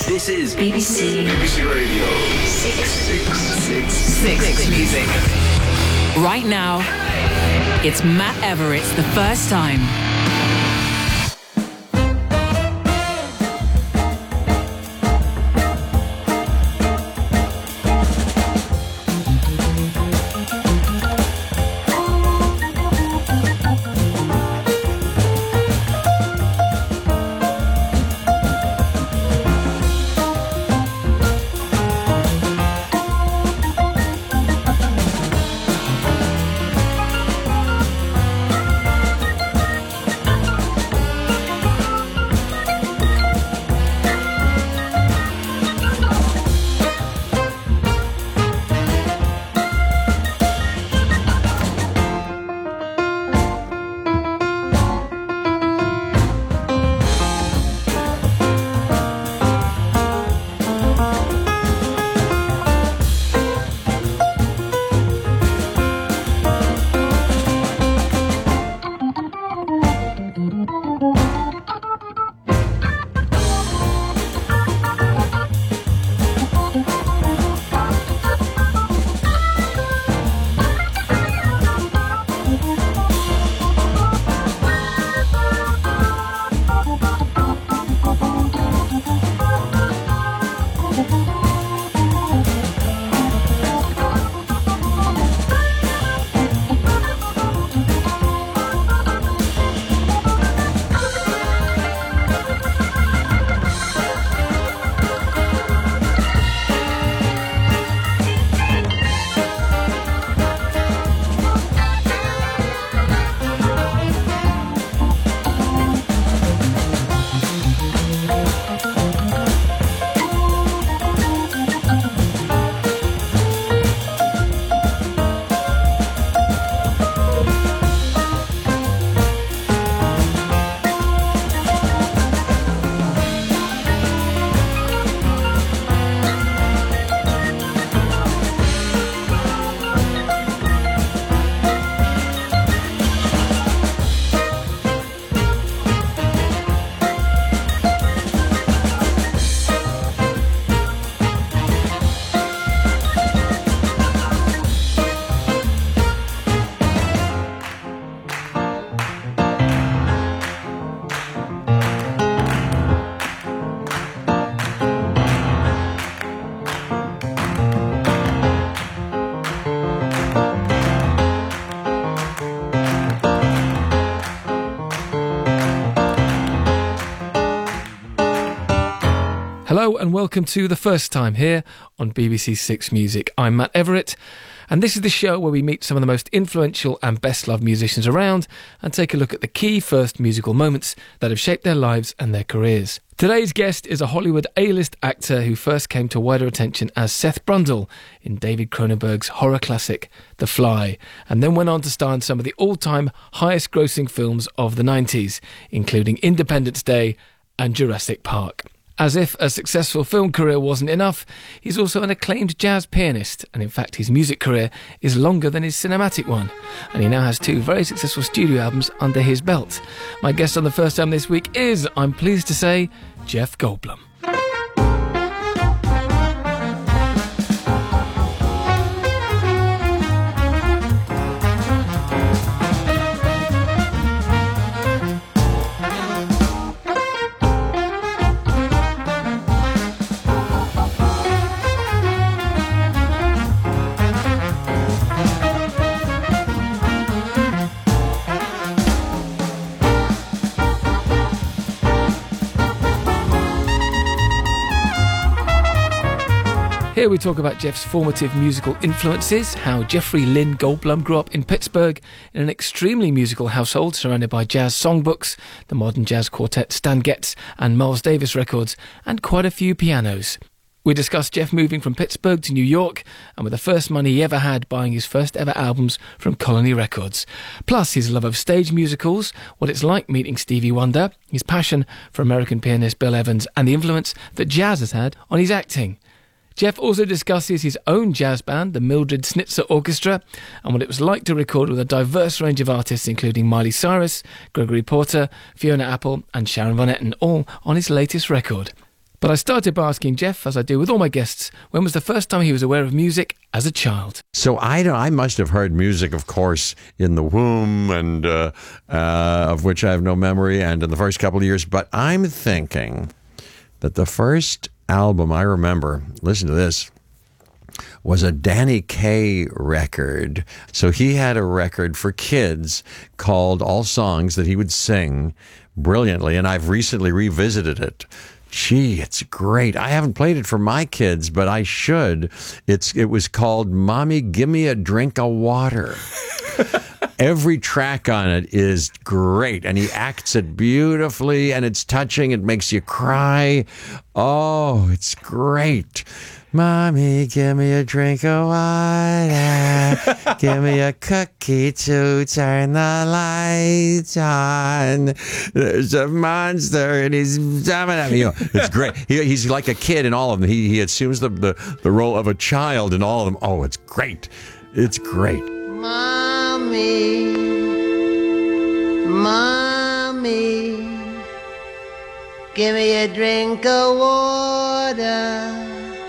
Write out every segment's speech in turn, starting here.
This is BBC Radio 666 Music. Right now, it's Matt Everett's The First Time. Hello and welcome to The First Time here on BBC Six Music. I'm Matt Everett, and this is the show where we meet some of the most influential and best-loved musicians around and take a look at the key first musical moments that have shaped their lives and their careers. Today's guest is a Hollywood A-list actor who first came to wider attention as Seth Brundle in David Cronenberg's horror classic The Fly, and then went on to star in some of the all-time highest-grossing films of the 90s, including Independence Day and Jurassic Park. As if a successful film career wasn't enough, he's also an acclaimed jazz pianist, and in fact his music career is longer than his cinematic one, and he now has two very successful studio albums under his belt. My guest on The First Time this week is, I'm pleased to say, Jeff Goldblum. Here we talk about Jeff's formative musical influences, how Jeffrey Lynn Goldblum grew up in Pittsburgh in an extremely musical household surrounded by jazz songbooks, the modern jazz quartet Stan Getz and Miles Davis records, and quite a few pianos. We discuss Jeff moving from Pittsburgh to New York and with the first money he ever had buying his first ever albums from Colony Records. Plus his love of stage musicals, what it's like meeting Stevie Wonder, his passion for American pianist Bill Evans and the influence that jazz has had on his acting. Jeff also discusses his own jazz band, the Mildred Snitzer Orchestra, and what it was like to record with a diverse range of artists including Miley Cyrus, Gregory Porter, Fiona Apple and Sharon Van Etten, all on his latest record. But I started by asking Jeff, as I do with all my guests, when was the first time he was aware of music as a child? So I must have heard music, of course, in the womb, and of which I have no memory, and in the first couple of years. But I'm thinking that the first album I remember, listen to this, was a Danny Kaye record. So he had a record for kids called All Songs that he would sing brilliantly, and I've recently revisited it. Gee, it's great. I haven't played it for my kids, but I should. It was called Mommy, Gimme a Drink of Water. Every track on it is great, and he acts it beautifully, and it's touching. It makes you cry. Oh, it's great. Mommy, give me a drink of water. Give me a cookie to turn the lights on. There's a monster and he's jumping at me. It's great. He's like a kid in all of them. He assumes the role of a child in all of them. Oh, it's great. It's great. Mommy, give me a drink of water.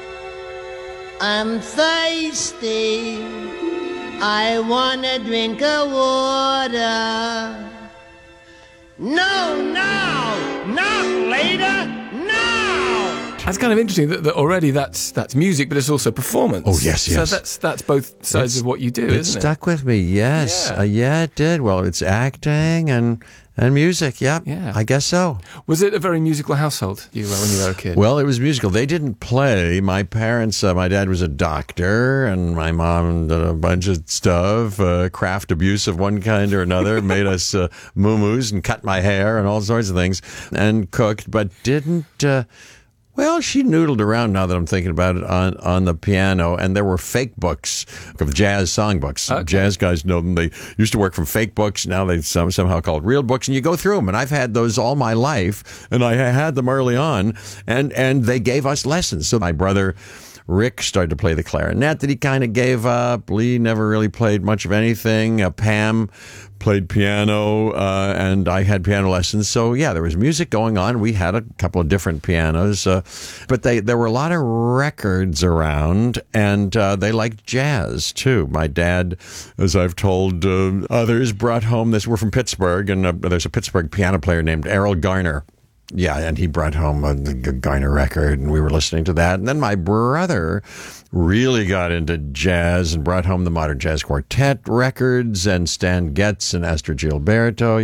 I'm thirsty. I want a drink of water. No, now, not later, now. That's kind of interesting that already that's music, but it's also performance. Oh, yes. So that's both sides of what you do, isn't it? It stuck with me, yes. Yeah, it did. Well, it's acting and music, yeah. I guess so. Was it a very musical household when you were a kid? Well, it was musical. They didn't play. My parents, my dad was a doctor, and my mom did a bunch of stuff, craft abuse of one kind or another, made us moo-moos and cut my hair and all sorts of things, and cooked, but didn't... Well, she noodled around, now that I'm thinking about it, on the piano, and there were fake books of jazz songbooks. Okay. Jazz guys know them. They used to work from fake books. Now they somehow called real books, and you go through them. And I've had those all my life, and I had them early on, and they gave us lessons. So my brother Rick started to play the clarinet that he kind of gave up. Lee never really played much of anything. Pam played piano, and I had piano lessons. So, yeah, there was music going on. We had a couple of different pianos, but there were a lot of records around, and they liked jazz, too. My dad, as I've told others, brought home this. We're from Pittsburgh, and there's a Pittsburgh piano player named Errol Garner. Yeah, and he brought home a Garner record, and we were listening to that. And then my brother really got into jazz and brought home the Modern Jazz Quartet records and Stan Getz and Astor Gilberto.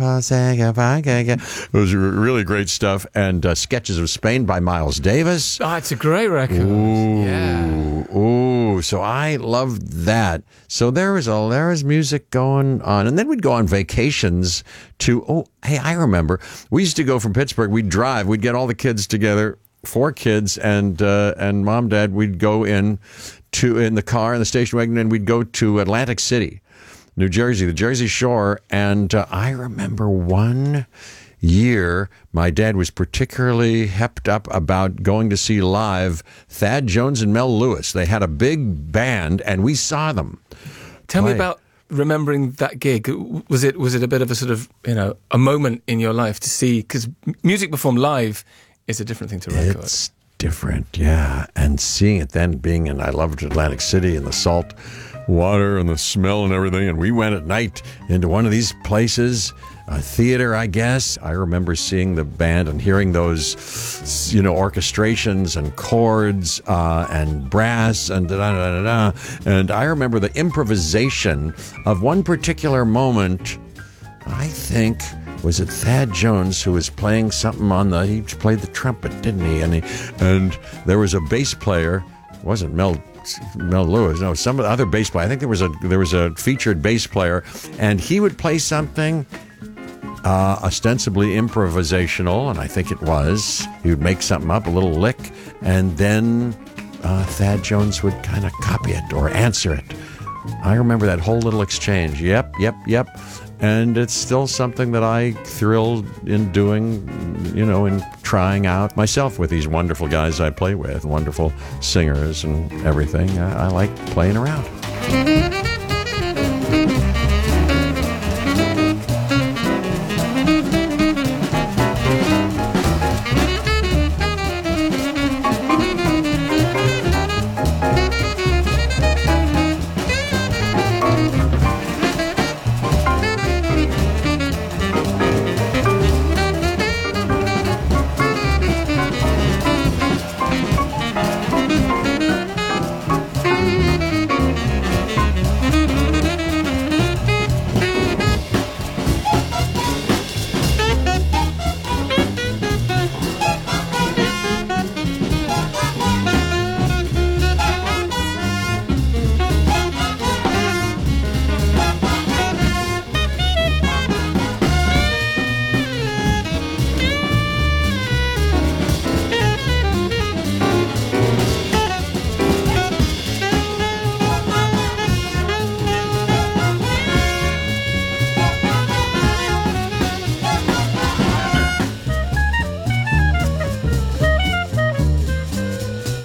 It was really great stuff. And Sketches of Spain by Miles Davis. Oh, it's a great record. Ooh, yeah. Ooh, so I loved that. So there was music going on. And then we'd go on vacations to, I remember, we used to go from Pittsburgh, we'd drive, we'd get all the kids together, 4 kids, and mom, dad, we'd go in the car in the station wagon, and we'd go to Atlantic City, New Jersey, the Jersey Shore. And I remember one year, my dad was particularly hepped up about going to see live Thad Jones and Mel Lewis. They had a big band, and we saw them. Tell me about remembering that gig. Was it a bit of a sort of, a moment in your life to see, because music performed live is a different thing to record. It's different, yeah. And seeing it then, I loved Atlantic City and the salt water and the smell and everything. And we went at night into one of these places, a theater, I guess. I remember seeing the band and hearing those, orchestrations and chords and brass and da-da-da-da-da. And I remember the improvisation of one particular moment, I think, was it Thad Jones who was playing something he played the trumpet, didn't he? And there was a bass player. It wasn't Mel Lewis. No, some of the other bass player. I think there was a featured bass player, and he would play something ostensibly improvisational, and I think it was. He would make something up, a little lick, and then Thad Jones would kind of copy it or answer it. I remember that whole little exchange. Yep. And it's still something that I thrilled in doing, in trying out myself with these wonderful guys I play with, wonderful singers and everything. I like playing around.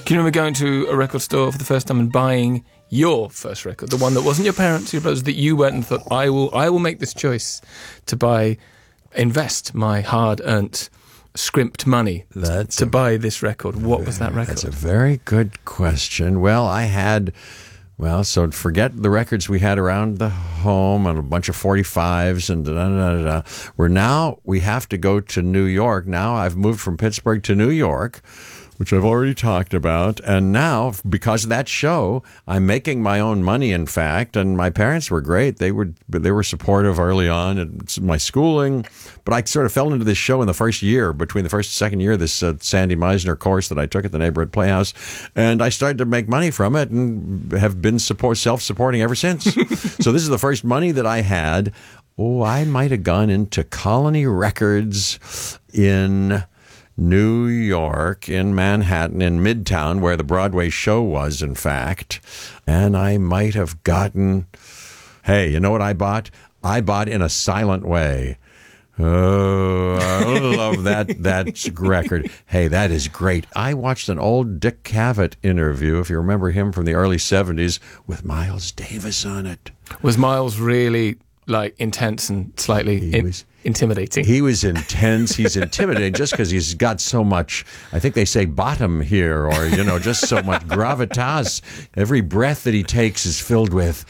Can you remember going to a record store for the first time and buying your first record, the one that wasn't your parents, your brothers, that you went and thought, I will make this choice to invest my hard-earned, scrimped money to buy this record? What was that record? That's a very good question. Well, so forget the records we had around the home and a bunch of 45s and da-da-da-da-da. We have to go to New York. Now I've moved from Pittsburgh to New York, which I've already talked about. And now, because of that show, I'm making my own money, in fact. And my parents were great. They were supportive early on in my schooling. But I sort of fell into this show in the first year, between the first and second year, this Sandy Meisner course that I took at the neighborhood playhouse. And I started to make money from it and have been self-supporting ever since. So this is the first money that I had. I might have gone into Colony Records in New York, in Manhattan, in Midtown, where the Broadway show was, in fact. And I might have gotten, hey, you know what I bought? I bought In a Silent Way. Oh, I love that record. Hey, that is great. I watched an old Dick Cavett interview, if you remember him from the early 70s, with Miles Davis on it. Was Miles really, intense and slightly intimidating? He was intense. He's intimidating just because he's got so much, I think they say bottom here, or, just so much gravitas. Every breath that he takes is filled with,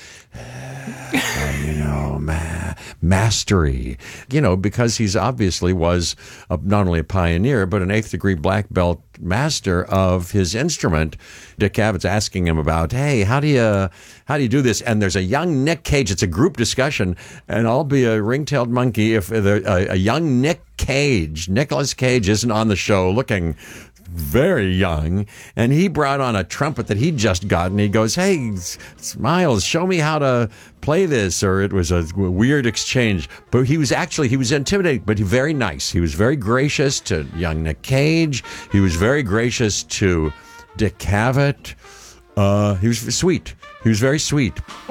mastery. Because he's obviously was not only a pioneer, but an 8th degree black belt master of his instrument. Dick Cavett's asking him about, hey, how do you do this? And there's a young Nick Cage. It's a group discussion, and I'll be a ring-tailed monkey if a young Nicolas Cage isn't on the show looking very young, and he brought on a trumpet that he'd just gotten. He goes, hey, Miles, show me how to play this. Or it was a weird exchange. But he was intimidating, but very nice. He was very gracious to young Nick Cage. He was very gracious to Dick Cavett. He was sweet. He was very sweet.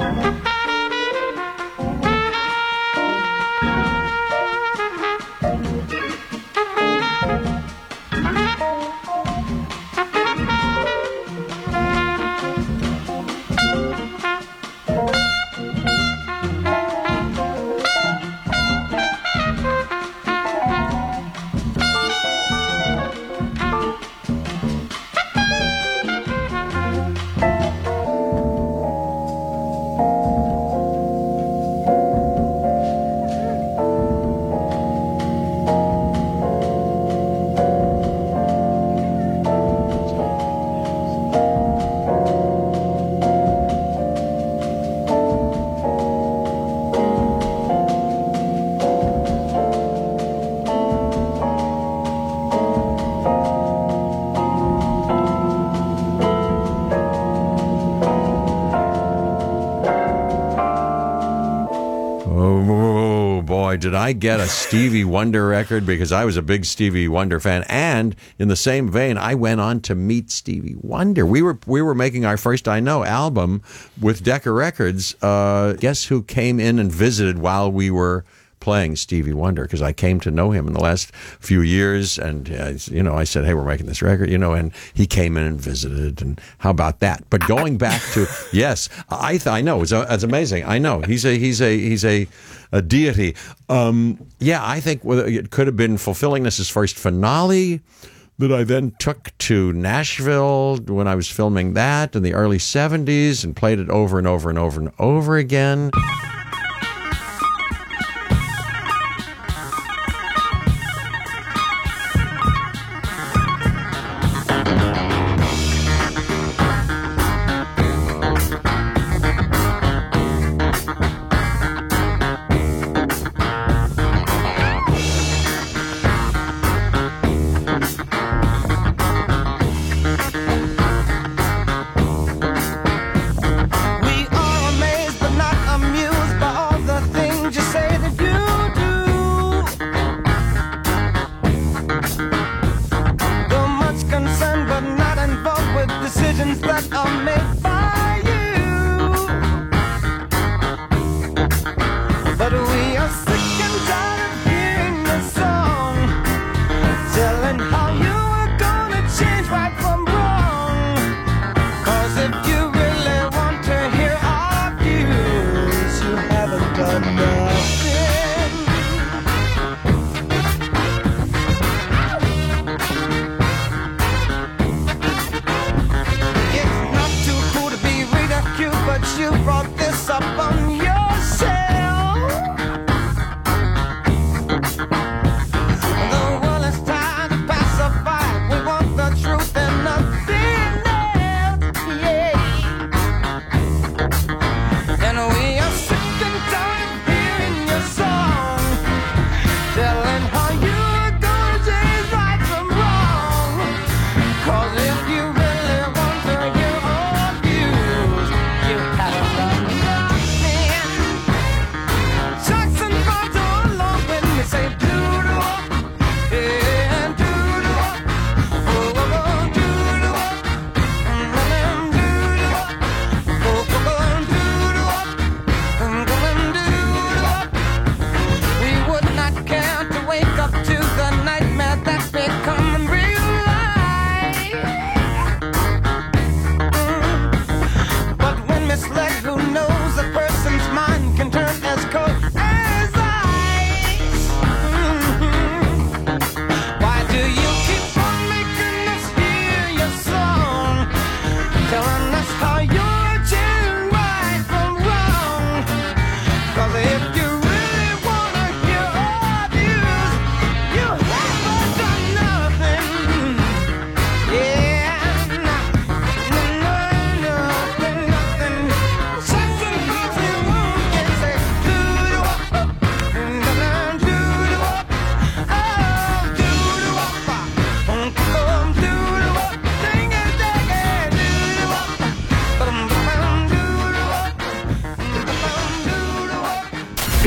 Did I get a Stevie Wonder record, because I was a big Stevie Wonder fan. And in the same vein, I went on to meet Stevie Wonder. We were making our first I Know album with Decca Records. Guess who came in and visited while we were playing Stevie Wonder? Because I came to know him in the last few years, and I said, hey, we're making this record, and he came in and visited, and how about that? But going back to, yes, I know, it's amazing. I know he's a deity. I think it could have been Fulfillingness' first finale that I then took to Nashville when I was filming that in the early 70s and played it over and over and over and over again. Telling how you were gonna change right from wrong.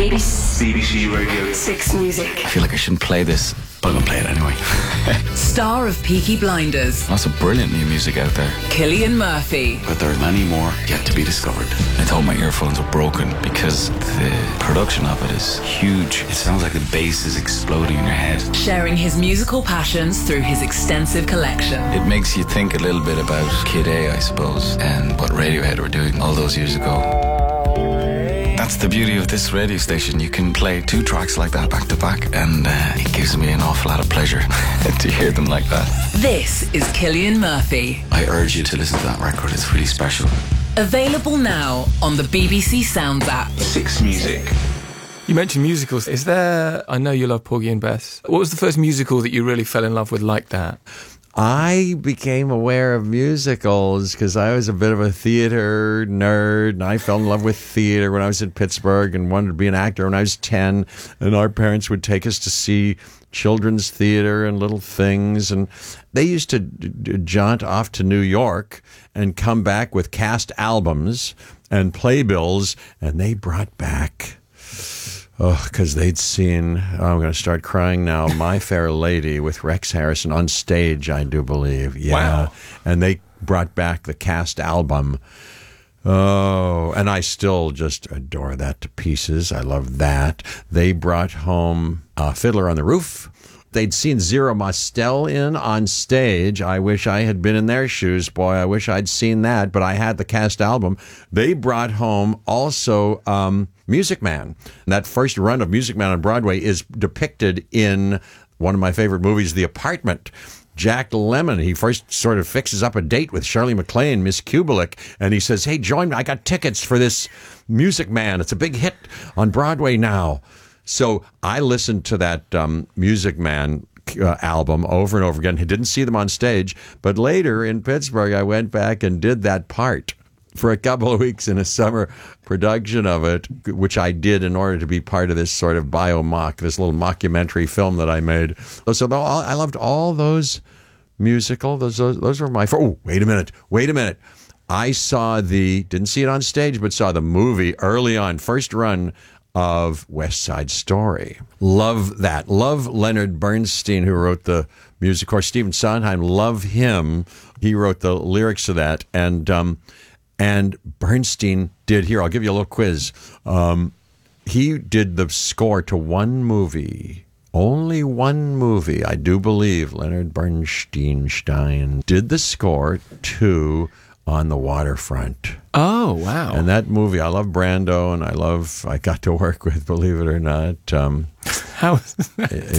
BBC Radio 6 Music. I feel like I shouldn't play this, but I'm gonna play it anyway. Star of Peaky Blinders, Lots of brilliant new music out there, Cillian Murphy. but there are many more yet to be discovered. I thought my earphones were broken because the production of it is huge. It sounds like the bass is exploding in your head. Sharing his musical passions through his extensive collection. It makes you think a little bit about Kid A, I suppose, and what Radiohead were doing all those years ago. That's the beauty of this radio station. You can play 2 tracks like that back to back, and it gives me an awful lot of pleasure to hear them like that. This is Cillian Murphy. I urge you to listen to that record. It's really special. Available now on the BBC Sounds app. 6 Music. You mentioned musicals. Is there... I know you love Porgy and Bess. What was the first musical that you really fell in love with like that? I became aware of musicals because I was a bit of a theater nerd, and I fell in love with theater when I was in Pittsburgh and wanted to be an actor when I was 10, and our parents would take us to see children's theater and little things, and they used to jaunt off to New York and come back with cast albums and playbills, and they brought back... because they'd seen, I'm going to start crying now, My Fair Lady with Rex Harrison on stage, I do believe. Yeah. Wow. And they brought back the cast album. Oh, and I still just adore that to pieces. I love that. They brought home Fiddler on the Roof. They'd seen Zero Mostel on stage. I wish I had been in their shoes. Boy, I wish I'd seen that, but I had the cast album. They brought home also Music Man. And that first run of Music Man on Broadway is depicted in one of my favorite movies, The Apartment. Jack Lemmon, he first sort of fixes up a date with Shirley MacLaine, Miss Kubelik, and he says, hey, join me. I got tickets for this Music Man. It's a big hit on Broadway now. So I listened to that Music Man album over and over again. I didn't see them on stage, but later in Pittsburgh, I went back and did that part for a couple of weeks in a summer production of it, which I did in order to be part of this sort of bio-mock, this little mockumentary film that I made. So I loved all those musicals. Those were my... Oh, wait a minute. I saw didn't see it on stage, but saw the movie early on, first run of West Side Story. Love that. Love Leonard Bernstein, who wrote the music. Of course, Stephen Sondheim, love him. He wrote the lyrics to that. And Bernstein did, here, I'll give you a little quiz. He did the score to one movie. Only one movie, I do believe. Leonard Bernstein did the score to On the Waterfront. Oh, wow. And that movie, I love Brando, and I got to work with, believe it or not. How is that?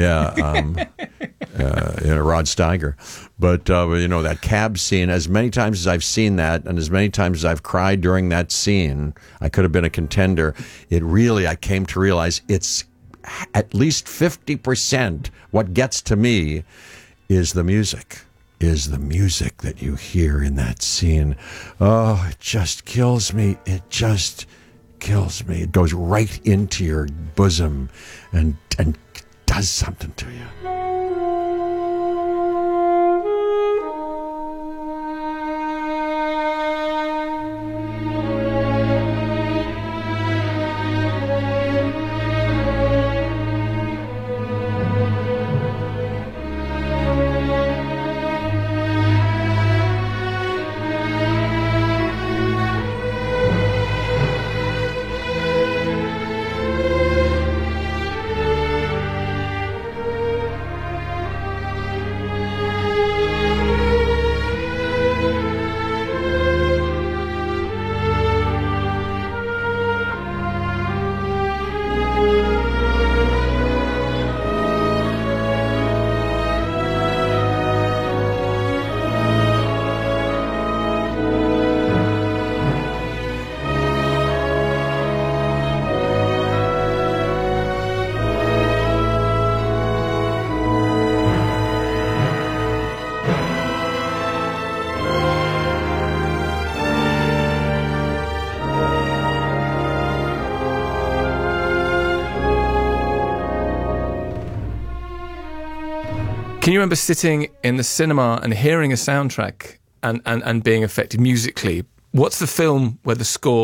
Yeah, Rod Steiger. But, that cab scene, as many times as I've seen that, and as many times as I've cried during that scene, I could have been a contender. I came to realize it's at least 50% what gets to me is the music. Is the music that you hear in that scene. Oh, it just kills me. It just kills me. It goes right into your bosom and does something to you. Can you remember sitting in the cinema and hearing a soundtrack and being affected musically? What's the film where the score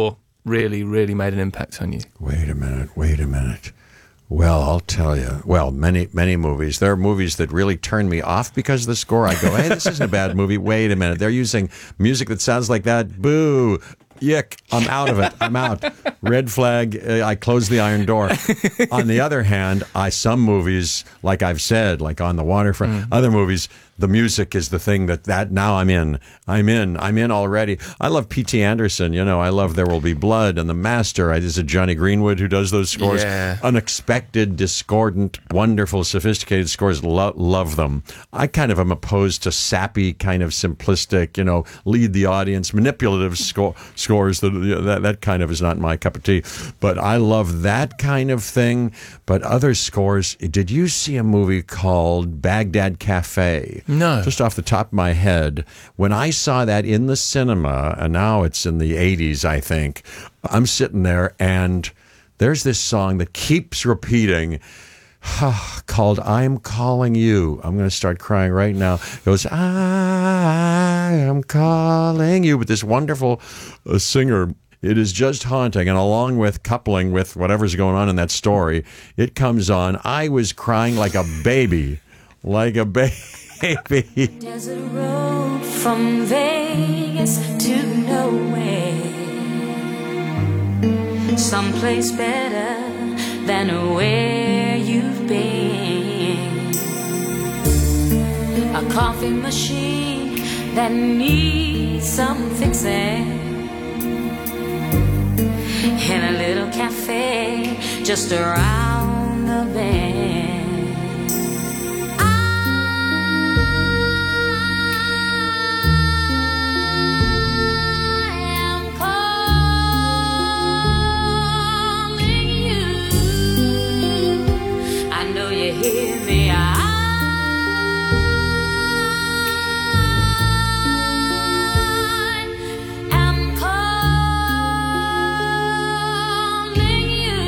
really, really made an impact on you? Wait a minute. Well, I'll tell you. Well, many movies. There are movies that really turn me off because of the score. I go, hey, this isn't a bad movie. Wait a minute. They're using music that sounds like that. Boo. Yick. I'm out of it. I'm out. Red flag. I close the iron door. On the other hand, some movies, like I've said, like On the Waterfront, other movies, the music is the thing that now I'm in already. I love P.T. Anderson. I love There Will Be Blood and The Master. This is Johnny Greenwood who does those scores. Yeah. Unexpected, discordant, wonderful, sophisticated scores. Love them. I kind of am opposed to sappy, kind of simplistic, lead the audience, manipulative scores. That kind of is not my cup of tea. But I love that kind of thing. But other scores. Did you see a movie called Baghdad Cafe? No. Just off the top of my head, when I saw that in the cinema, and now it's in the 80s, I think, I'm sitting there and there's this song that keeps repeating called I'm Calling You. I'm going to start crying right now. It goes, I am calling you. But this wonderful singer, it is just haunting. And along with coupling with whatever's going on in that story, it comes on. I was crying like a baby. Like a baby. There's a road from Vegas to nowhere, someplace better than where you've been. A coffee machine that needs some fixing, in a little cafe just around the bend. Hear me, I am calling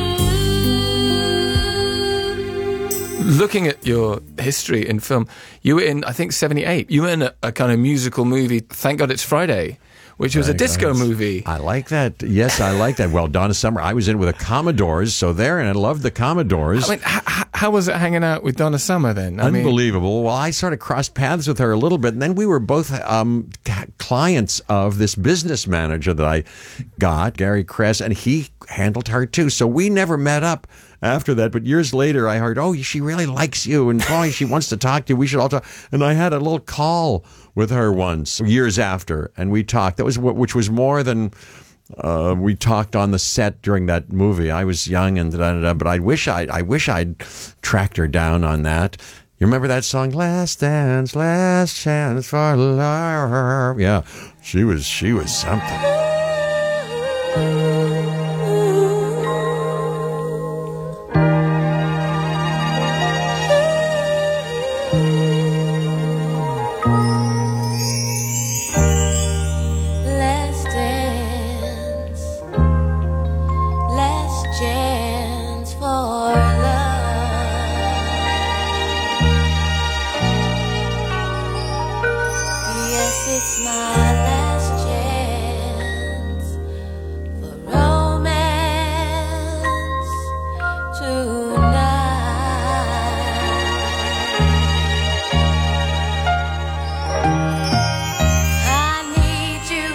you. Looking at your history in film, you were in, I think, 78. You were in a kind of musical movie, Thank God It's Friday, which was a disco movie. I like that. Yes, I like that. Well, Donna Summer. I was in with the Commodores, so and I loved the Commodores. I mean, how was it hanging out with Donna Summer then? Unbelievable. Well, I sort of crossed paths with her a little bit, and then we were both clients of this business manager that I got, Gary Kress, and he handled her too. So we never met up after that. But years later, I heard, she really likes you, and boy, she wants to talk to you. We should all talk. And I had a little call with her once, years after, and we talked. That was which was more than we talked on the set during that movie. I was young and but I wish I'd tracked her down on that. You remember that song, Last Dance, Last Chance for Love? Yeah, she was something. It's my last chance for romance tonight. I need you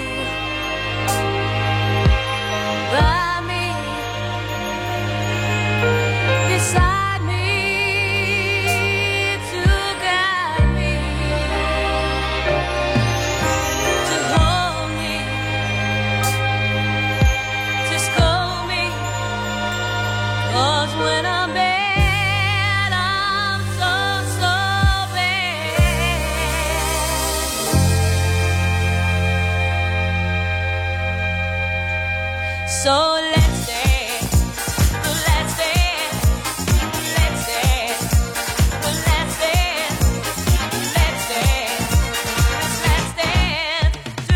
by me, beside me, to guide me, to hold me, to scold me. 'Cause when I'm bad, I'm so bad. So let's dance, let's dance, let's dance, let's dance, let's dance, let's dance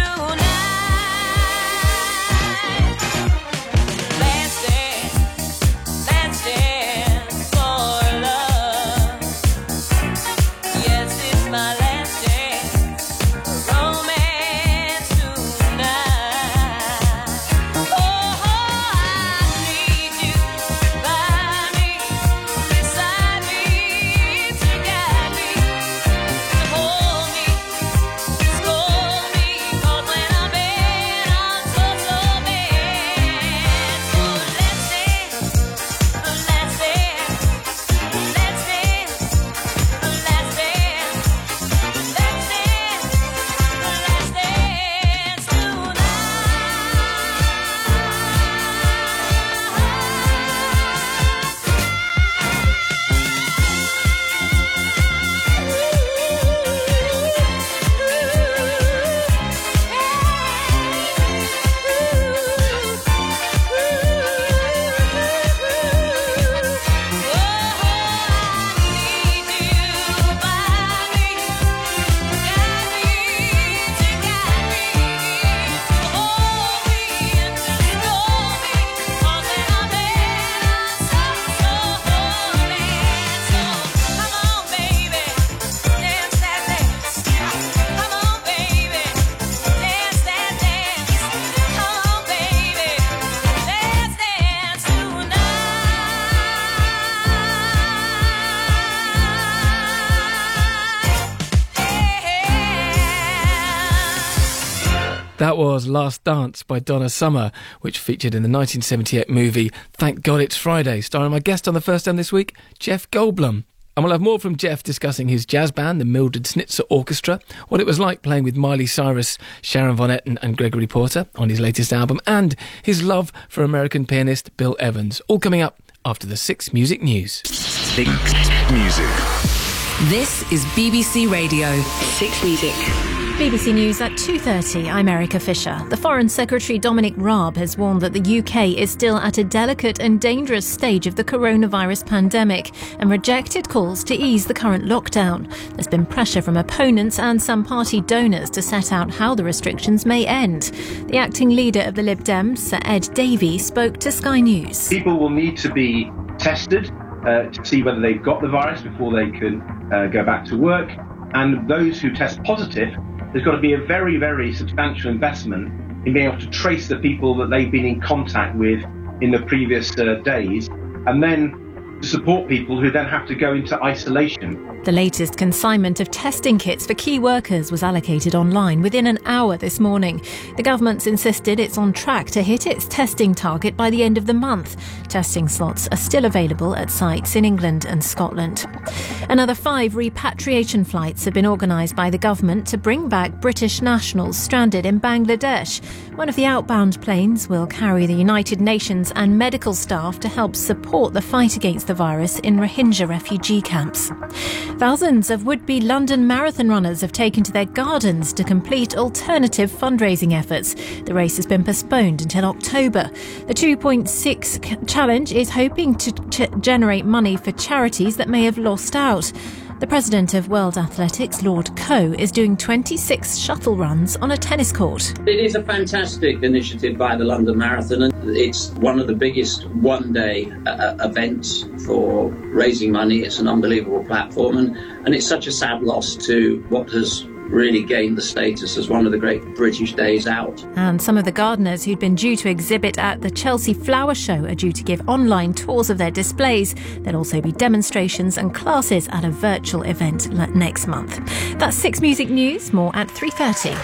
tonight. Let's dance for love. Yes, it's my last dance for romance tonight. Oh, That was Last Dance by Donna Summer, which featured in the 1978 movie Thank God It's Friday, starring my guest on the first time this week, Jeff Goldblum. And we'll have more from Jeff discussing his jazz band, the Mildred Snitzer Orchestra, what it was like playing with Miley Cyrus, Sharon Von Etten and Gregory Porter on his latest album, and his love for American pianist Bill Evans. All coming up after the 6 Music News. 6 Music. This is BBC Radio 6 Music. BBC News at 2:30. I'm Erica Fisher. The Foreign Secretary Dominic Raab has warned that the UK is still at a delicate and dangerous stage of the coronavirus pandemic and rejected calls to ease the current lockdown. There's been pressure from opponents and some party donors to set out how the restrictions may end. The acting leader of the Lib Dems, Sir Ed Davey, spoke to Sky News. People will need to be tested to see whether they've got the virus before they can go back to work. And those who test positive, there's got to be a very, very substantial investment in being able to trace the people that they've been in contact with in the previous days, and then to support people who then have to go into isolation. The latest consignment of testing kits for key workers was allocated online within an hour this morning. The government's insisted it's on track to hit its testing target by the end of the month. Testing slots are still available at sites in England and Scotland. Another 5 repatriation flights have been organised by the government to bring back British nationals stranded in Bangladesh. One of the outbound planes will carry the United Nations and medical staff to help support the fight against the virus in Rohingya refugee camps. Thousands of would-be London Marathon runners have taken to their gardens to complete alternative fundraising efforts. The race has been postponed until October. The 2.6 challenge is hoping to generate money for charities that may have lost out. The president of World Athletics, Lord Coe, is doing 26 shuttle runs on a tennis court. It is a fantastic initiative by the London Marathon, and it's one of the biggest one-day events for raising money. It's an unbelievable platform, and it's such a sad loss to what has really gained the status as one of the great British days out. And some of the gardeners who'd been due to exhibit at the Chelsea Flower Show are due to give online tours of their displays. There'll also be demonstrations and classes at a virtual event next month. That's 6 Music News, more at 3:30.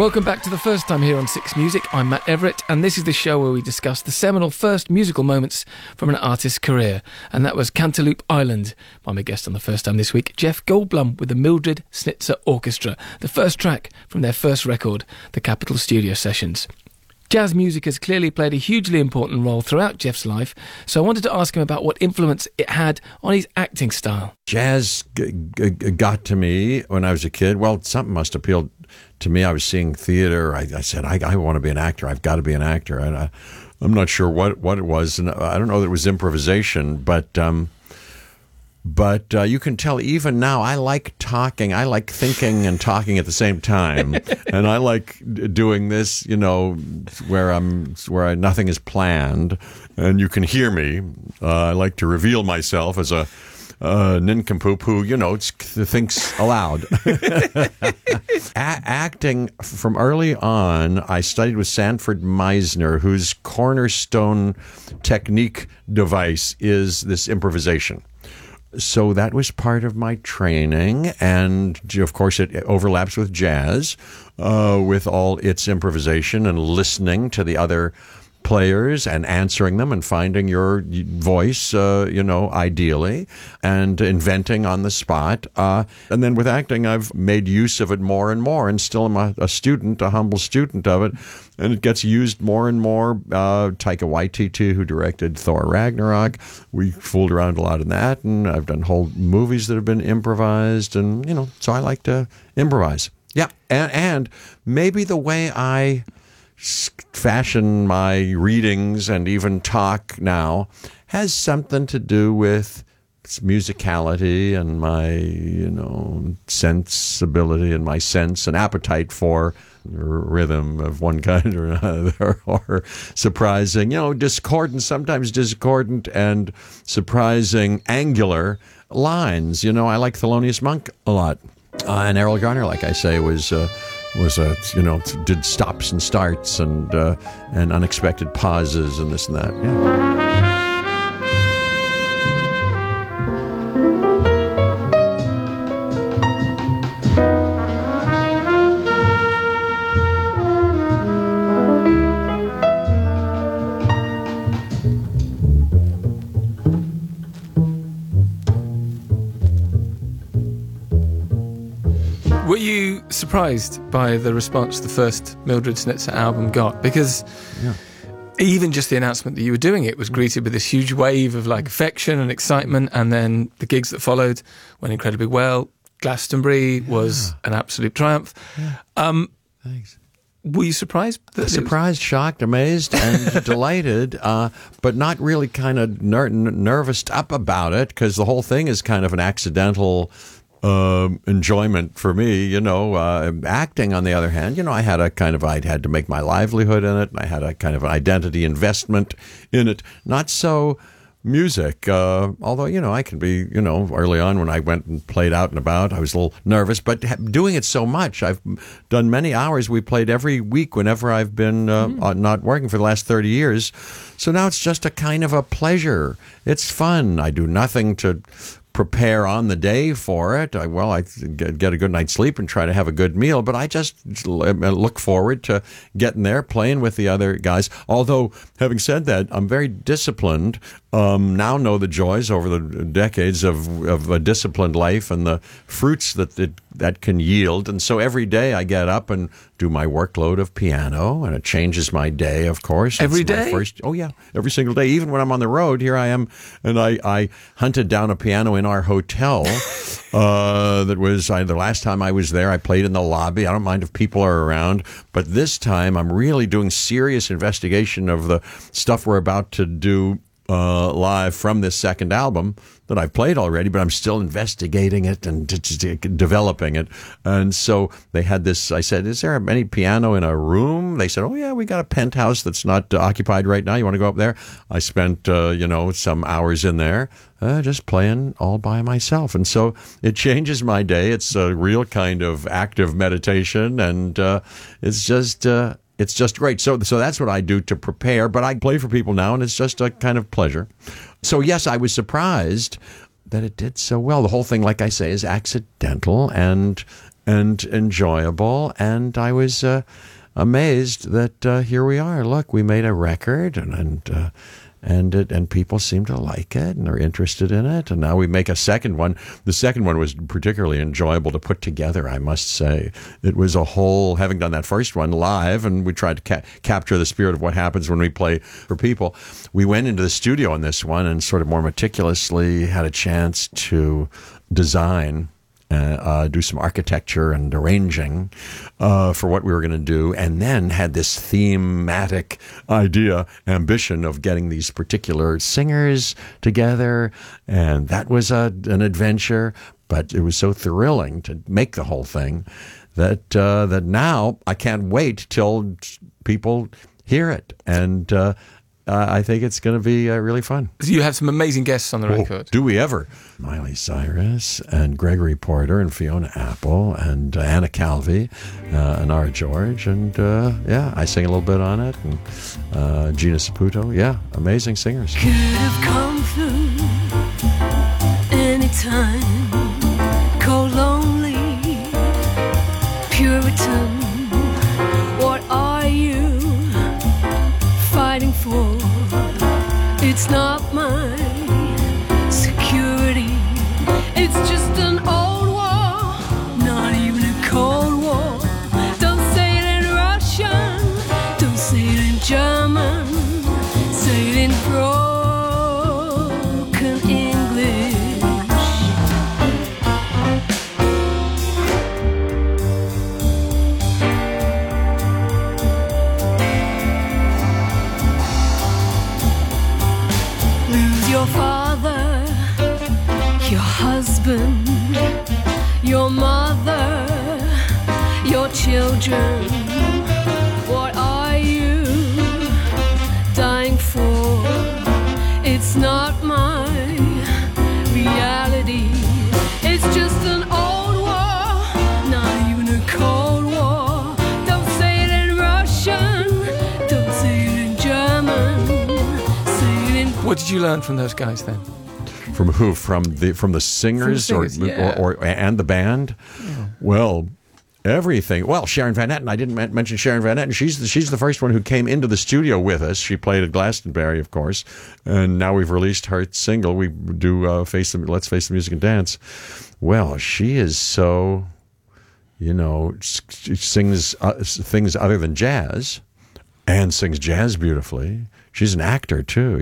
Welcome back to The First Time here on Six Music. I'm Matt Everett, and this is the show where we discuss the seminal first musical moments from an artist's career. And that was Cantaloupe Island by my guest on The First Time this week, Jeff Goldblum with the Mildred Snitzer Orchestra, the first track from their first record, the Capitol Studio Sessions. Jazz music has clearly played a hugely important role throughout Jeff's life, so I wanted to ask him about what influence it had on his acting style. Jazz got to me when I was a kid. Well, something must have appealed to me. I was seeing theater. I said, I want to be an actor. I've got to be an actor. And I'm not sure what it was. And I don't know that it was improvisation, but you can tell even now I like talking. I like thinking and talking at the same time. And I like doing this, where nothing is planned and you can hear me. I like to reveal myself as a nincompoop who, thinks aloud. Acting from early on, I studied with Sanford Meisner, whose cornerstone technique device is this improvisation. So that was part of my training, and of course it overlaps with jazz, with all its improvisation and listening to the other players and answering them and finding your voice, ideally, and inventing on the spot. And then with acting, I've made use of it more and more, and still am a humble student of it. And it gets used more and more. Taika Waititi, who directed Thor Ragnarok, we fooled around a lot in that, and I've done whole movies that have been improvised, and, so I like to improvise. Yeah, and maybe the way I fashion my readings and even talk now has something to do with musicality and my, sensibility and my sense and appetite for rhythm of one kind or another, or surprising, sometimes discordant and surprising angular lines. I like Thelonious Monk a lot. And Errol Garner, like I say, did stops and starts and unexpected pauses and this and that. Yeah. Were you surprised by the response the first Mildred Snitzer album got? Because even just the announcement that you were doing it was greeted with this huge wave of affection and excitement, and then the gigs that followed went incredibly well. Glastonbury was an absolute triumph. Yeah. Thanks. Were you surprised? Surprised, shocked, amazed, and delighted, but not really kind of nervous up about it, because the whole thing is kind of an accidental enjoyment for me, acting on the other hand, I'd had to make my livelihood in it. I had a kind of identity investment in it. Not so music, although, I can be, early on when I went and played out and about, I was a little nervous, but doing it so much, I've done many hours. We played every week whenever I've been not working for the last 30 years. So now it's just a kind of a pleasure. It's fun. I do nothing to prepare on the day for it. I get a good night's sleep and try to have a good meal, but I just look forward to getting there, playing with the other guys. Although, having said that, I'm very disciplined. Now know the joys over the decades of a disciplined life and the fruits that can yield. And so every day I get up and do my workload of piano, and it changes my day, of course. Every day? Every single day. Even when I'm on the road, here I am, and I hunted down a piano in our hotel. That was the last time I was there. I played in the lobby. I don't mind if people are around, but this time I'm really doing serious investigation of the stuff we're about to do live from this second album that I've played already, but I'm still investigating it and developing it. And so they had this, I said, is there any piano in a room? They said, oh yeah, we got a penthouse that's not occupied right now. You want to go up there? I spent, some hours in there just playing all by myself. And so it changes my day. It's a real kind of active meditation, and it's just great. So that's what I do to prepare, but I play for people now, and it's just a kind of pleasure. So yes, I was surprised that it did so well. The whole thing, like I say, is accidental, and and enjoyable. And I was amazed that here we are. Look, we made a record, and people seem to like it and are interested in it. And now we make a second one. The second one was particularly enjoyable to put together, I must say. It was a whole, having done that first one live, and we tried to capture the spirit of what happens when we play for people. We went into the studio on this one and sort of more meticulously had a chance to design, do some architecture and arranging for what we were going to do, and then had this thematic ambition of getting these particular singers together, and that was an adventure. But it was so thrilling to make the whole thing that now I can't wait till people hear it, and I think it's going to be really fun. You have some amazing guests on the record. Do we ever? Miley Cyrus and Gregory Porter and Fiona Apple and Anna Calvi, Nara George, and I sing a little bit on it, and Gina Saputo. Yeah, amazing singers. Could have come through anytime. Cold, lonely, Puritan. What are you fighting for? It's not my security. It's just an old war, not even a cold war. Don't say it in Russian, don't say it in German, say it in broken English. Your father, your husband, your mother, your children. What are you dying for? It's not my reality. It's just an old war, not even a cold war. Don't say it in Russian, don't say it in German. What did you learn from those guys then? From who? From the singers, or and the band? Yeah. Well, everything. Well, Sharon Van Etten. I didn't mention Sharon Van Etten. She's the first one who came into the studio with us. She played at Glastonbury, of course, and now we've released her single. We do Let's Face the Music and Dance. Well, she is so, she sings things other than jazz, and sings jazz beautifully. She's an actor too,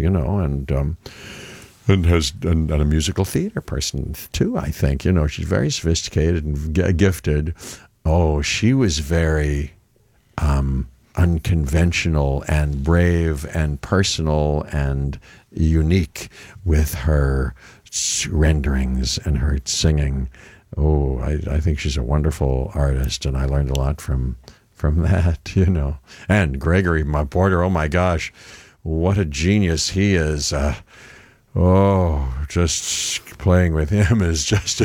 and has and a musical theater person too. I think she's very sophisticated and gifted. Oh, she was very unconventional and brave and personal and unique with her renderings and her singing. Oh, I think she's a wonderful artist, and I learned a lot from that, And Gregory Porter, oh my gosh, what a genius he is. Just playing with him is just,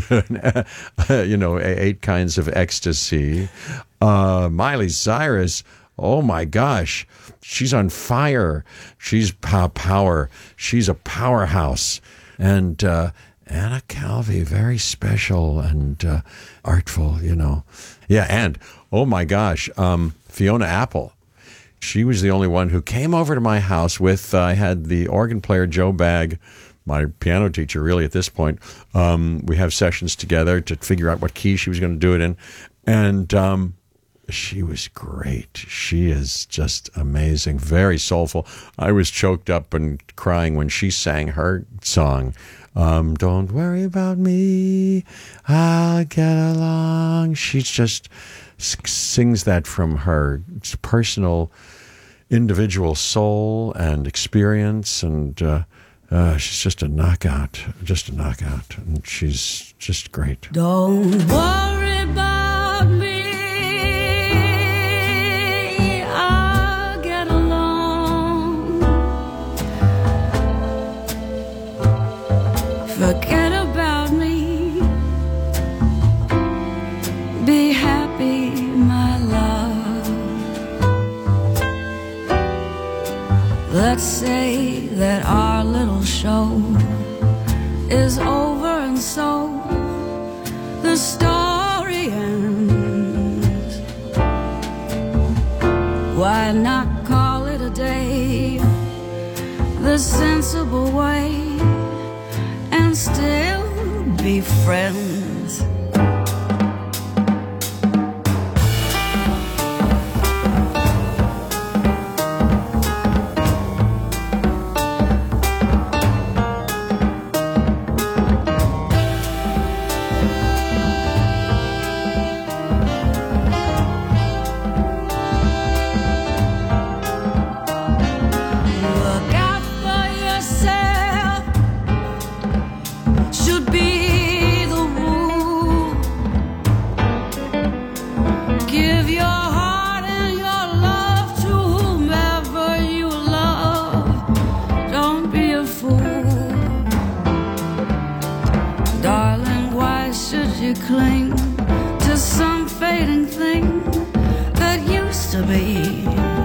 8 kinds of ecstasy. Miley Cyrus, oh my gosh, she's on fire. She's power. She's a powerhouse. And Anna Calvi, very special and artful, Yeah, and, oh my gosh, Fiona Apple. She was the only one who came over to my house with, I had the organ player Joe Bagg, my piano teacher really at this point. We have sessions together to figure out what key she was going to do it in. And she was great. She is just amazing, very soulful. I was choked up and crying when she sang her song. Don't worry about me, I'll get along. She just sings that from her personal, individual soul and experience, and she's just a knockout, and she's just great. Don't worry about me, I'll get along. Forget about me, be happy, my love. Let's say that our little show is over, and so the story ends. the sensible way and still be friends. Cling to some fading thing that used to be.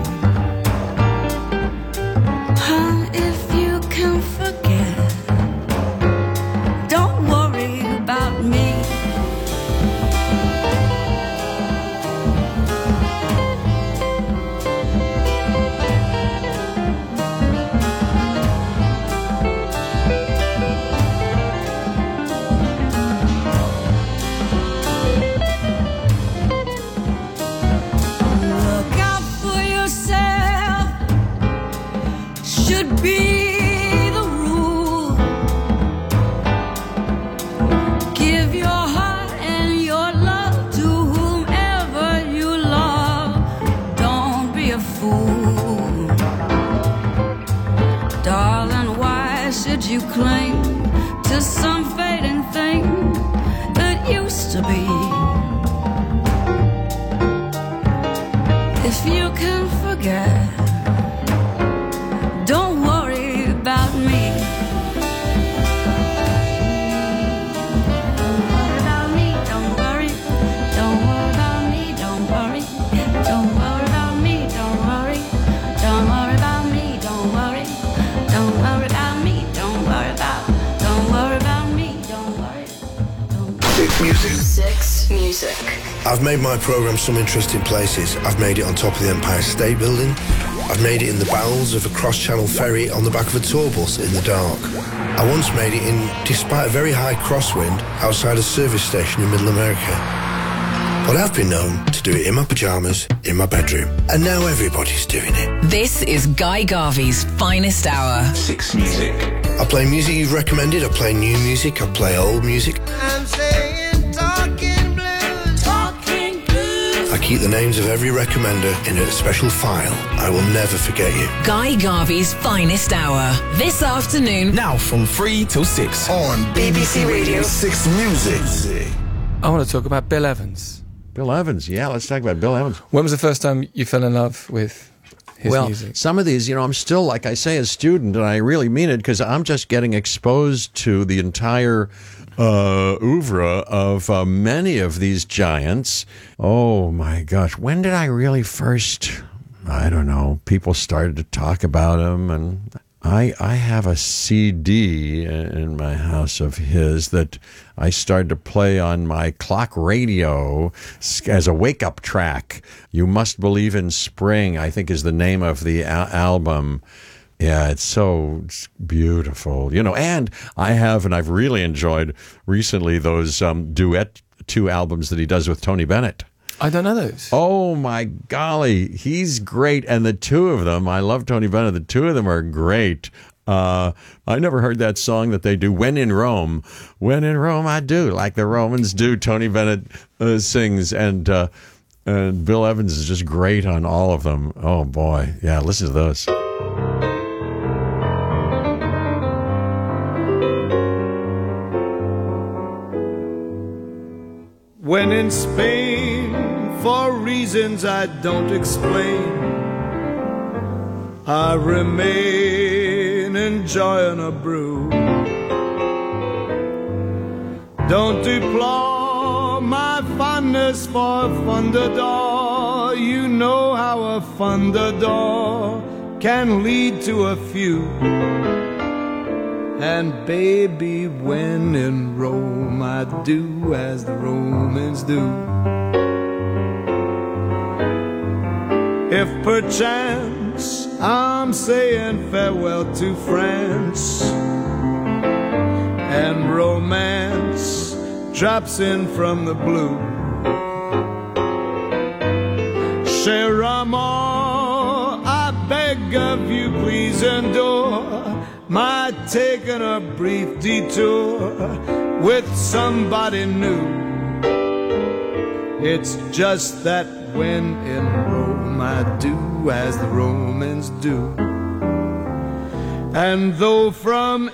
If you can forget, don't worry about me. Be the rule. Give your heart and your love to whomever you love. Don't be a fool. Darling, why should you cling to some fading thing that used to be? If you can forget, don't worry about me. Don't worry about me, don't worry. Don't worry about me, don't worry. Don't worry about me, don't worry. Don't worry about me, don't worry. Don't worry about me, don't worry about. Don't worry about me, don't worry. Six Music. Six Music. I've made my programme some interesting places. I've made it on top of the Empire State Building. I've made it in the bowels of a cross-channel ferry on the back of a tour bus in the dark. I once made it in, despite a very high crosswind, outside a service station in Middle America. But I've been known to do it in my pyjamas, in my bedroom. And now everybody's doing it. This is Guy Garvey's Finest Hour. Six Music. I play music you've recommended, I play new music, I play old music. I'm saying talking blues, talking blues. I keep the names of every recommender in a special file. I will never forget you. Guy Garvey's Finest Hour. This afternoon. Now from 3 till 6 on BBC Radio 6 Music. I want to talk about Bill Evans. Bill Evans, yeah, let's talk about Bill Evans. When was the first time you fell in love with his music? Some of these, I'm still, like I say, a student, and I really mean it because I'm just getting exposed to the entire oeuvre of many of these giants. Oh my gosh, when did I really first, I don't know, people started to talk about him, and I have a CD in my house of his that I started to play on my clock radio as a wake-up track. You Must Believe in Spring, I think, is the name of the album. Yeah, it's so beautiful, and I've really enjoyed recently those duet 2 albums that he does with Tony Bennett. I don't know those. Oh my golly, he's great. And the 2 of them, I love Tony Bennett, the 2 of them are great. I never heard that song that they do, When in Rome. When in Rome, I do, like the Romans do. Tony Bennett sings, and Bill Evans is just great on all of them. Oh boy, yeah, listen to this. When in Spain, for reasons I don't explain, I remain enjoying a brew. Don't deplore my fondness for Fundador. You know how a Fundador can lead to a few. And baby, when in Rome, I do as the Romans do. If perchance I'm saying farewell to France, and romance drops in from the blue. Cher amour, I beg of you, please endure my taking a brief detour with somebody new. It's just that when in Rome I do as the Romans do. And though from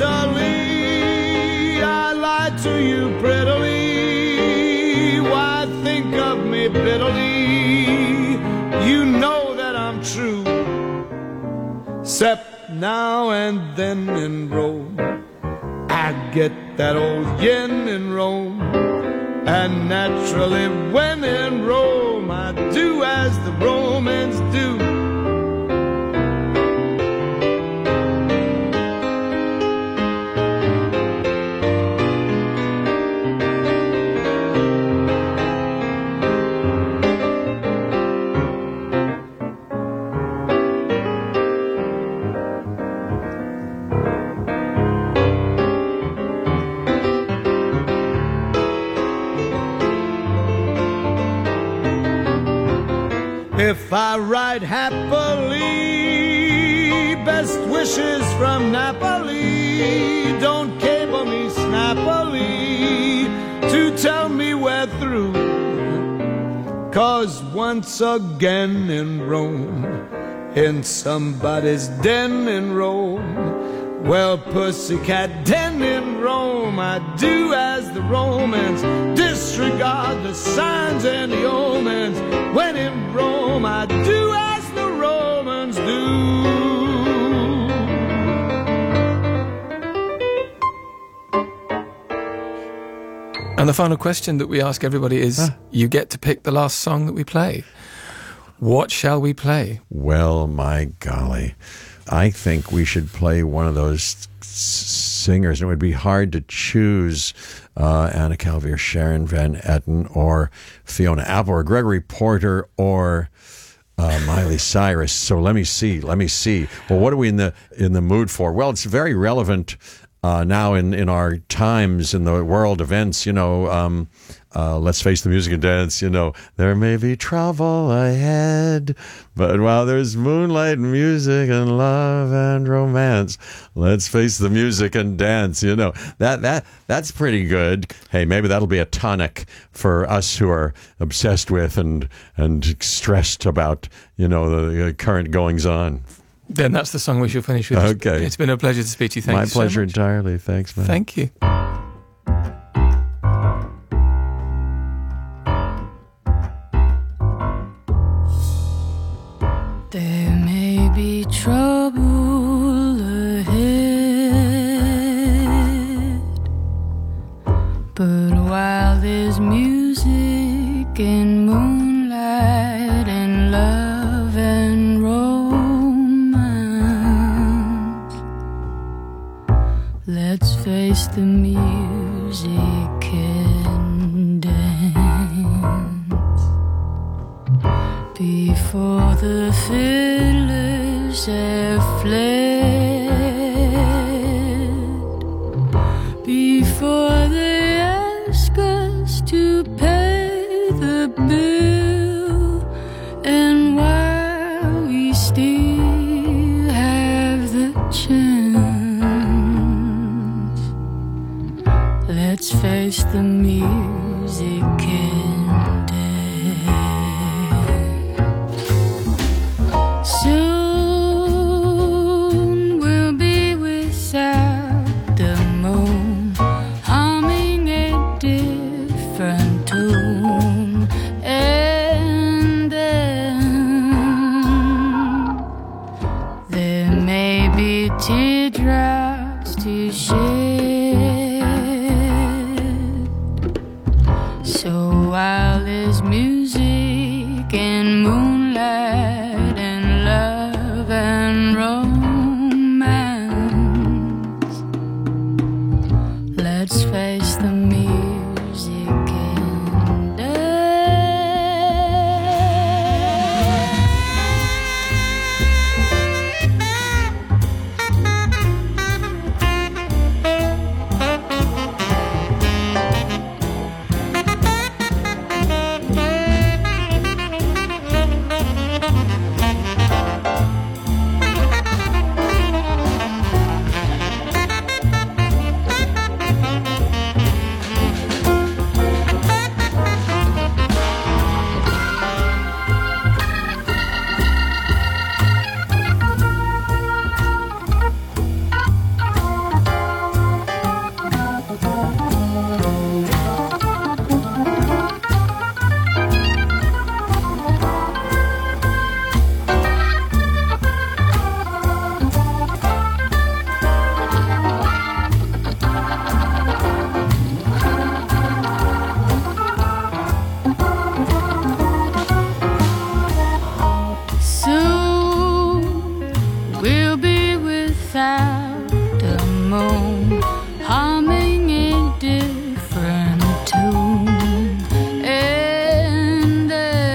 Italy I lied to you prettily, why think of me bitterly? You know that I'm true. 'Cept now and then in Rome I get that old yen in Rome. And naturally when in Rome I do as the Romans do. If I ride happily, best wishes from Napoli. Don't cable me snappily to tell me we're through. 'Cause once again in Rome, in somebody's den in Rome, well, pussycat den in Rome, I do as the Romans, disregard the signs and the omens. When in Rome, I do as the Romans do. And the final question that we ask everybody is, you get to pick the last song that we play. What shall we play? Well, my golly, I think we should play one of those singers. It would be hard to choose Anna Calvi or Sharon Van Etten or Fiona Apple or Gregory Porter or Miley Cyrus. So let me see. Well, what are we in the mood for? Well, it's very relevant now in our times, in the world events, you know. Let's face the music and dance, you know, there may be trouble ahead, but while there's moonlight and music and love and romance, let's face the music and dance, you know. That's pretty good. Hey, maybe that'll be a tonic for us who are obsessed with and stressed about, you know, the current goings on. Then that's the song we shall finish with. Okay. It's been a pleasure to speak to you. Thank you so much. My pleasure entirely. Thanks, man. Thank you. There may be trouble ahead, but while there's music and moonlight and love and romance, let's face the music and dance. Before the fiddlers have fled, before they ask us to pay the bill, and while we still have the chance, let's face the music and dance. Soon we'll be without the moon, humming a different tune, and then there may be teardrops to shed. So while there's music and moonlight and love and romance, let's face the music and dance. without a moan, humming a different tune. And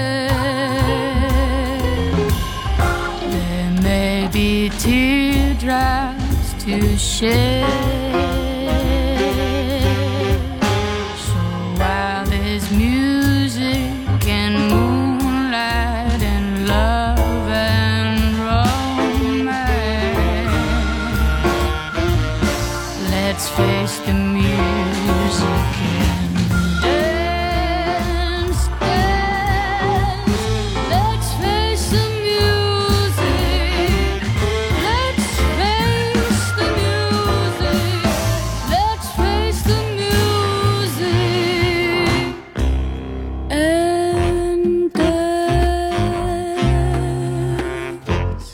there may be teardrops to shed. So while there's music and moonlight and love and romance, let's face the music and dance, dance. Let's face the music. Let's face the music. Let's face the music and dance.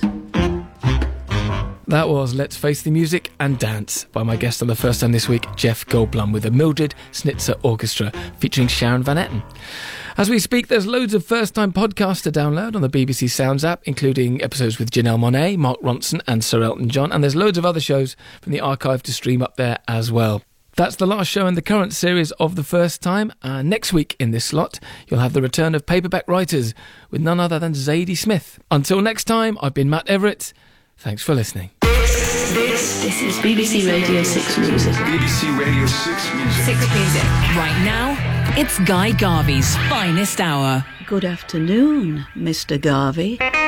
That was Let's Face the Music and Dance by my guest on the first time this week, Jeff Goldblum, with the Mildred Snitzer Orchestra featuring Sharon Van Etten. As we speak, there's loads of first-time podcasts to download on the BBC Sounds app, including episodes with Janelle Monáe, Mark Ronson and Sir Elton John, and there's loads of other shows from the archive to stream up there as well. That's the last show in the current series of The First Time. Next week in this slot, you'll have the return of Paperback Writers with none other than Zadie Smith. Until next time, I've been Matt Everett. Thanks for listening. This is BBC Radio 6 Music. BBC Radio 6 Music. 6 Music. Right now, it's Guy Garvey's finest hour. Good afternoon, Mr. Garvey.